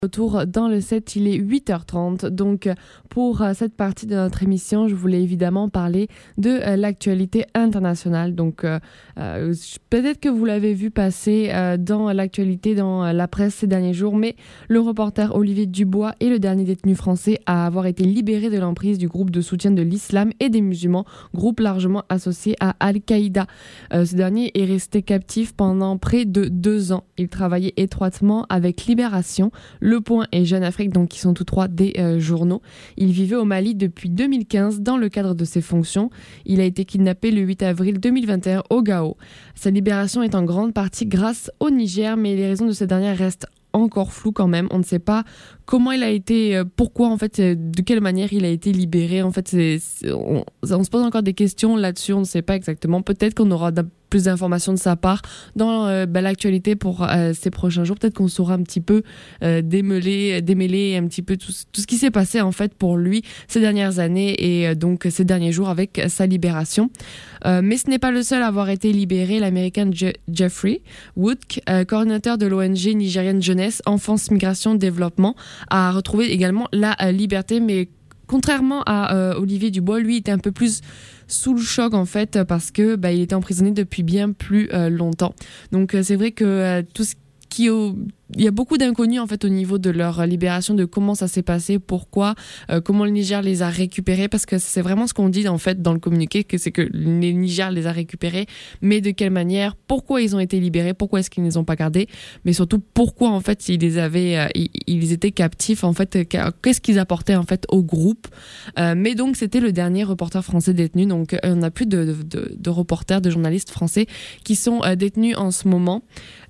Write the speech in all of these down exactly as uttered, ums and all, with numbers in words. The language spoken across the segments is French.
Retour dans le set, il est huit heures trente. Donc, pour euh, cette partie de notre émission, je voulais évidemment parler de euh, l'actualité internationale. Donc, euh, euh, peut-être que vous l'avez vu passer euh, dans l'actualité, dans euh, la presse ces derniers jours, mais le reporter Olivier Dubois est le dernier détenu français à avoir été libéré de l'emprise du groupe de soutien de l'islam et des musulmans, groupe largement associé à Al-Qaïda. Euh, ce dernier est resté captif pendant près de deux ans. Il travaillait étroitement avec Libération, Le Point et Jeune Afrique, donc qui sont tous trois des euh, journaux. Il vivait au Mali depuis deux mille quinze dans le cadre de ses fonctions. Il a été kidnappé le huit avril deux mille vingt et un au Gao. Sa libération est en grande partie grâce au Niger, mais les raisons de cette dernière restent encore floues quand même. On ne sait pas comment il a été, euh, pourquoi en fait, euh, de quelle manière il a été libéré. En fait, c'est, c'est, on, on se pose encore des questions là-dessus, on ne sait pas exactement. Peut-être qu'on aura plus d'informations de sa part dans euh, bah, l'actualité pour euh, ces prochains jours. Peut-être qu'on saura un petit peu euh, démêler, démêler un petit peu tout, tout ce qui s'est passé en fait pour lui ces dernières années et euh, donc ces derniers jours avec sa libération. Euh, mais ce n'est pas le seul à avoir été libéré. L'Américain Je- Jeffrey Woodke, euh, coordinateur de l'O N G nigérienne Jeunesse, Enfance, Migration, Développement, a retrouvé également la euh, liberté, mais contrairement à euh, Olivier Dubois, lui était un peu plus sous le choc en fait parce que bah, il était emprisonné depuis bien plus euh, longtemps. Donc euh, c'est vrai que euh, tout ce qui au... il y a beaucoup d'inconnus en fait au niveau de leur libération, de comment ça s'est passé, pourquoi, euh, comment le Niger les a récupérés, parce que c'est vraiment ce qu'on dit en fait dans le communiqué, que c'est que le Niger les a récupérés, mais de quelle manière, pourquoi ils ont été libérés, pourquoi est-ce qu'ils ne les ont pas gardés, mais surtout pourquoi en fait ils les avaient, euh, ils, ils étaient captifs en fait, qu'est-ce qu'ils apportaient en fait au groupe. Euh, mais donc c'était le dernier reporter français détenu, donc on n'a plus de, de, de reporters, de journalistes français qui sont euh, détenus en ce moment.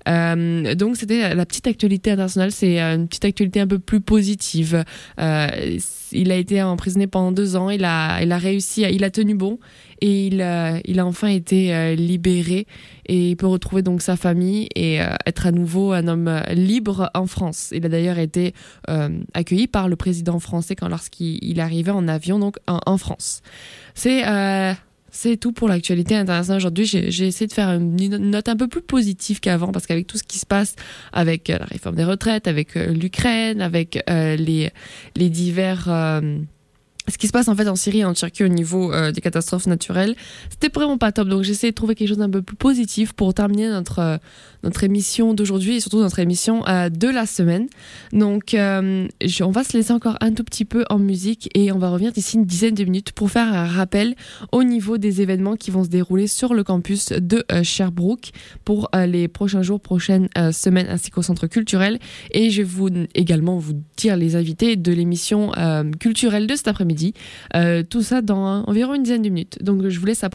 Euh, donc c'était la petite actualité internationale, c'est une petite actualité un peu plus positive. Euh, il a été emprisonné pendant deux ans, il a, il a réussi, à, il a tenu bon et il, euh, il a enfin été euh, libéré et il peut retrouver donc sa famille et euh, être à nouveau un homme libre en France. Il a d'ailleurs été euh, accueilli par le président français quand lorsqu'il il arrivait en avion donc en, en France. C'est euh, C'est tout pour l'actualité internationale aujourd'hui. J'ai, j'ai essayé de faire une note un peu plus positive qu'avant parce qu'avec tout ce qui se passe avec la réforme des retraites, avec l'Ukraine, avec euh, les, les divers... Euh, ce qui se passe en fait en Syrie et en Turquie au niveau euh, des catastrophes naturelles, c'était vraiment pas top. Donc j'ai essayé de trouver quelque chose d'un peu plus positif pour terminer notre, euh, notre émission d'aujourd'hui et surtout notre émission euh, de la semaine. Donc euh, je, on va se laisser encore un tout petit peu en musique et on va revenir d'ici une dizaine de minutes pour faire un rappel au niveau des événements qui vont se dérouler sur le campus de euh, Sherbrooke pour euh, les prochains jours, prochaines euh, semaines ainsi qu'au centre culturel. Et je vais vous, également vous dire les invités de l'émission euh, culturelle de cet après-midi. Euh, tout ça dans hein, environ une dizaine de minutes. Donc je vous laisse